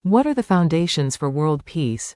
What are the foundations for world peace?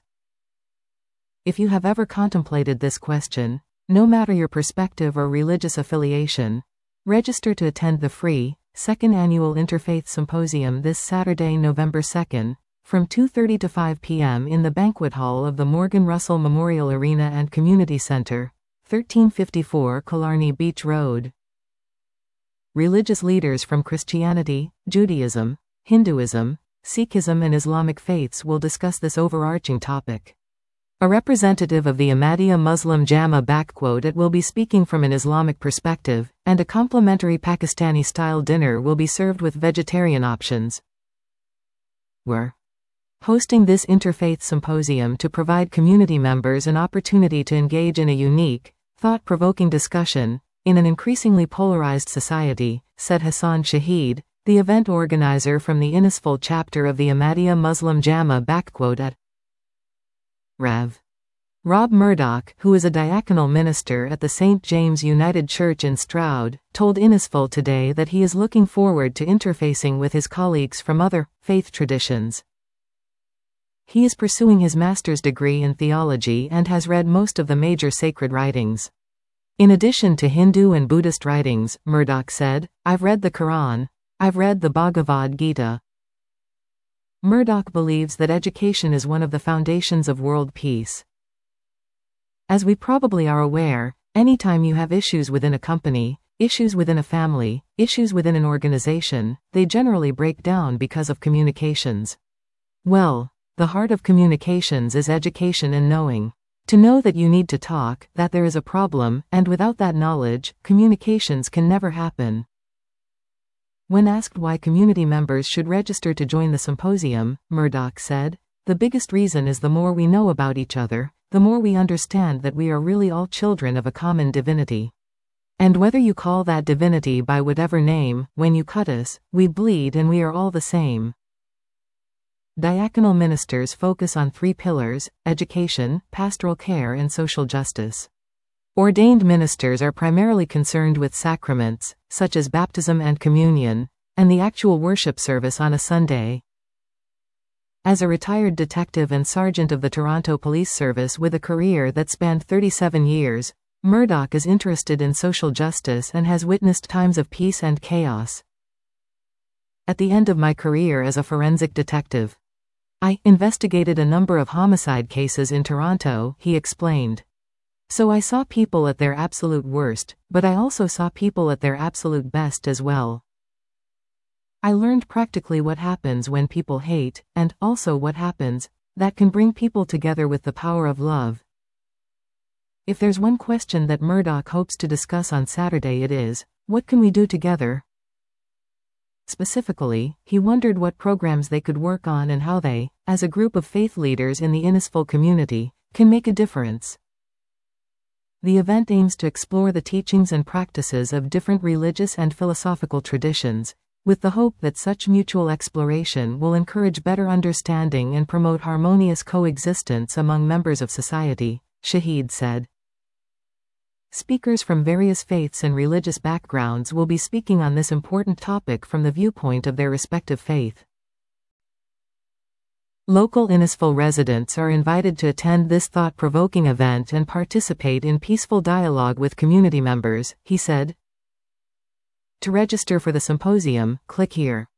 If you have ever contemplated this question, no matter your perspective or religious affiliation, register to attend the free, second annual Interfaith Symposium this Saturday, November 2nd, from 2:30 to 5 p.m. in the banquet hall of the Morgan Russell Memorial Arena and Community Center, 1354 Killarney Beach Road. Religious leaders from Christianity, Judaism, Hinduism, Sikhism and Islamic faiths will discuss this overarching topic. A representative of the Ahmadiyya Muslim Jama will be speaking from an Islamic perspective, and a complimentary Pakistani-style dinner will be served with vegetarian options. We're hosting this interfaith symposium to provide community members an opportunity to engage in a unique, thought-provoking discussion in an increasingly polarized society, said Hassan Shahid, the event organizer from the Innisfil chapter of the Ahmadiyya Muslim Jama at Rev. Rob Murdoch, who is a diaconal minister at the St. James United Church in Stroud, told Innisfil today that he is looking forward to interfacing with his colleagues from other faith traditions. He is pursuing his master's degree in theology and has read most of the major sacred writings. In addition to Hindu and Buddhist writings, Murdoch said, "I've read the Quran. I've read the Bhagavad Gita." Murdoch believes that education is one of the foundations of world peace. As we probably are aware, anytime you have issues within a company, issues within a family, issues within an organization, they generally break down because of communications. Well, the heart of communications is education and knowing. To know that you need to talk, that there is a problem, and without that knowledge, communications can never happen. When asked why community members should register to join the symposium, Murdoch said, "The biggest reason is the more we know about each other, the more we understand that we are really all children of a common divinity. And whether you call that divinity by whatever name, when you cut us, we bleed and we are all the same." Diaconal ministers focus on three pillars: education, pastoral care and social justice. Ordained ministers are primarily concerned with sacraments, such as baptism and communion, and the actual worship service on a Sunday. As a retired detective and sergeant of the Toronto Police Service with a career that spanned 37 years, Murdoch is interested in social justice and has witnessed times of peace and chaos. "At the end of my career as a forensic detective, I investigated a number of homicide cases in Toronto," he explained. "So I saw people at their absolute worst, but I also saw people at their absolute best as well. I learned practically what happens when people hate, and also what happens that can bring people together with the power of love." If there's one question that Murdoch hopes to discuss on Saturday, it is, what can we do together? Specifically, he wondered what programs they could work on and how they, as a group of faith leaders in the Innisfil community, can make a difference. The event aims to explore the teachings and practices of different religious and philosophical traditions, with the hope that such mutual exploration will encourage better understanding and promote harmonious coexistence among members of society, Shahid said. Speakers from various faiths and religious backgrounds will be speaking on this important topic from the viewpoint of their respective faith. Local Innisfil residents are invited to attend this thought-provoking event and participate in peaceful dialogue with community members, he said. To register for the symposium, click here.